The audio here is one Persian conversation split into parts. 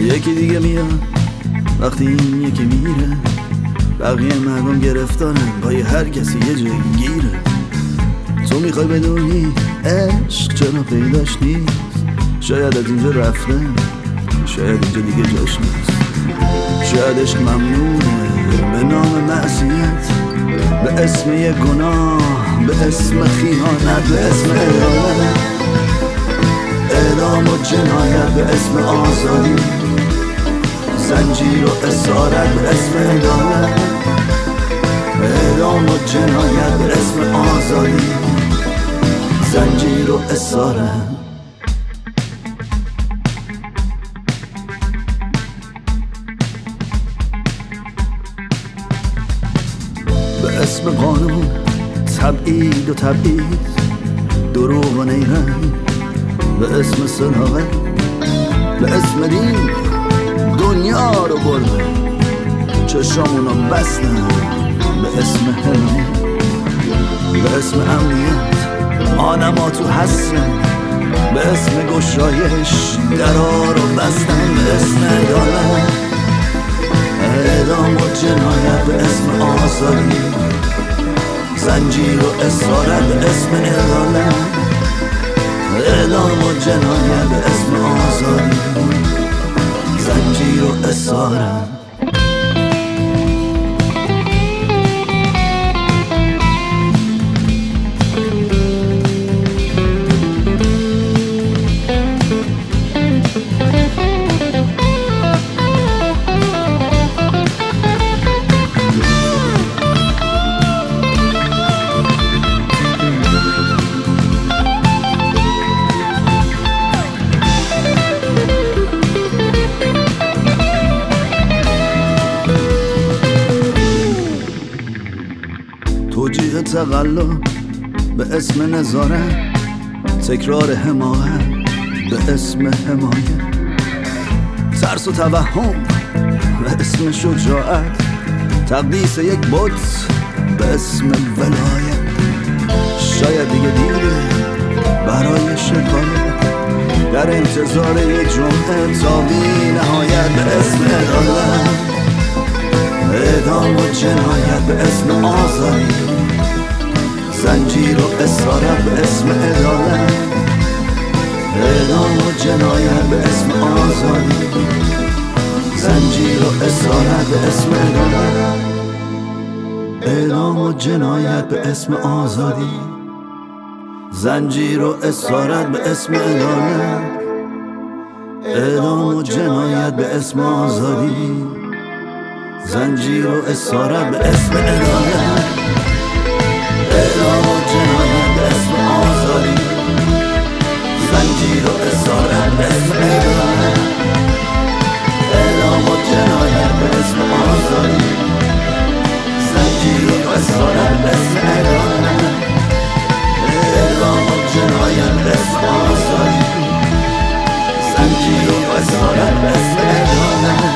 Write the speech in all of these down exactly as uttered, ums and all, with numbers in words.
یکی دیگه میاد وقتی این یکی میره، بقیه مردم گرفتارن، پای هر کسی یه جایی گیره. تو میخوای بدونی عشق چرا پیداش نیست؟ شاید از اینجا رفته، شاید اینجا دیگه جاش نیست. شاید عشق ممنونه به نام معصیت، به اسم یه گناه، به اسم خیانت، به اسم عدالت، اعدام و جنایت، به اسم آزادی، زنجیر و اسارت، به اسم عدالت، اعدام و جنایت، به اسم آزادی، زنجیر و اسارت. به اسم قانون، تبعید و تبعیض، دروغ و نیرنگ، به اسم صداقت، به اسم دین دنیا رو بردن، چشامونو بستن، به اسم حمایت، به اسم امنیت آدما تو هستن، به اسم گشایش درا رو بستن، به اسم عدالت، اعدام و جنایت، به اسم آزادی، زنجیر و اسارت، به اسم عدالت، اعدام و جنایت، به اسم آزادی، زنجیر و اسارت. توجیه تقلب به اسم نظارت، تکرار حمایت به اسم حمایت، ترس و توهم به اسم شجاعت، تقدیس یک بت به اسم ولایت. شاید دیگه دیره برای شکایت، در انتظار یک جمعه تا بی نهایت، به اسم عدالت، اعدام و جنایت، به اسم آزادی، زنجیر و اسارت، به اسم عدالت، اعدام و جنایت، به اسم آزادی، زنجیر و اسارت، به اسم عدالت، اعدام و جنایت، به اسم آزادی، زنجیر و اسارت، به اسم عدالت، اعدام و جنایت، به اسم آزادی، زنجیر و اسارت، به اسم عدالت، اعدام و جنایت، به اسم آزادی، زنجیر و اسارت، به اسم عدالت، اعدام و جنایت، به اسم آزادی، زنجیر و اسارت، به اسم عدالت، اعدام و جنایت، به اسم آزادی، زنجیر و اسارت، به اسم عدالت،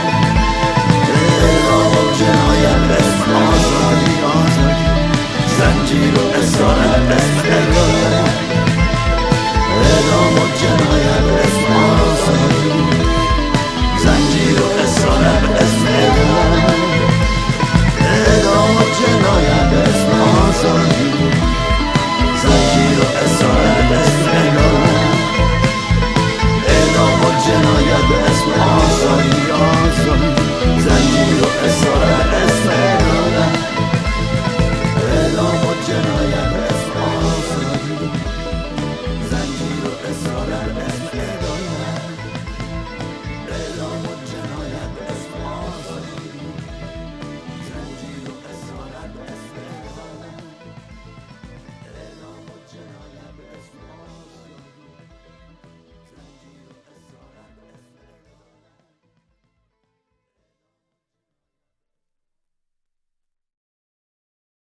اعدام و جنایت، به اسم آزادی، آزادی، زنجیر و اسارت.